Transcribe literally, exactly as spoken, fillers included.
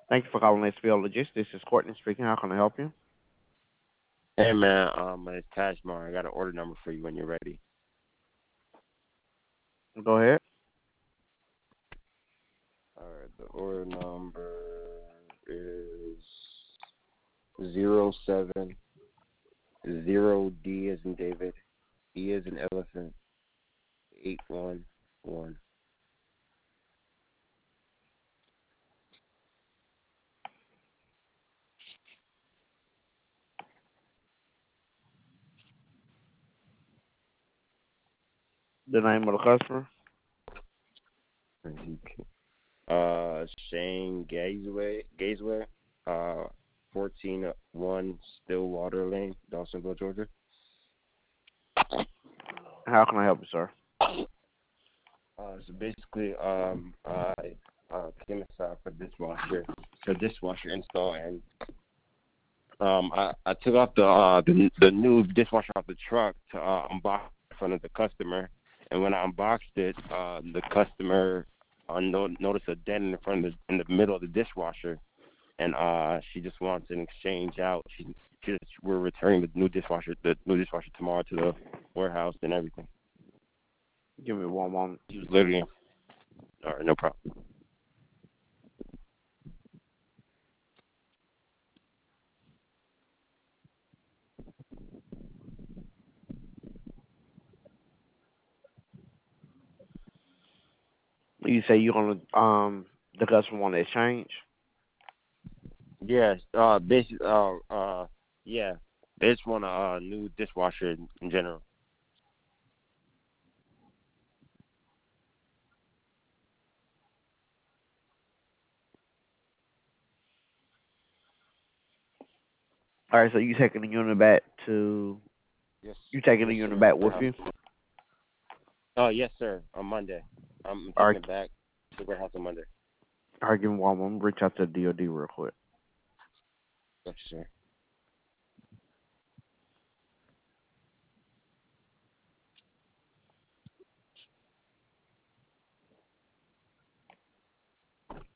Thank you for calling S P L Logistics. This is Courtney speaking. How can I help you? Hey man, um, my name's Kashmar. I got an order number for you when you're ready. Go ahead. All right, the order number is zero seven zero D as in David, E as in elephant, eight one one. The name of the customer. Uh, Shane Gazeway, Gazeway, uh, fourteen one Stillwater Lane, Dawsonville, Georgia. How can I help you, sir? Uh, so basically, um, I uh, came aside for dishwasher, for dishwasher install, and um, I, I took off the, uh, the the new dishwasher off the truck to uh, unbox it in front of the customer, and when I unboxed it, uh, the customer uh, no, noticed a dent in the front of the, in the middle of the dishwasher, and uh, she just wants an exchange out. She, she just, we're returning the new dishwasher, the new dishwasher tomorrow to the warehouse and everything. Give me one moment. She was literally, all right, no problem. You say you're gonna um the customer want to exchange. Yes, uh, basic, uh, uh, yeah. They just want a uh, new dishwasher in, in general. All right, so you taking the unit back to Yes, you taking the yes, unit sir. back with Warehouse. you? Oh, yes, sir. On Monday, I'm All taking right, it back to the warehouse on Monday. all right, give me one moment. Reach out to the D O D real quick. Yes, sir.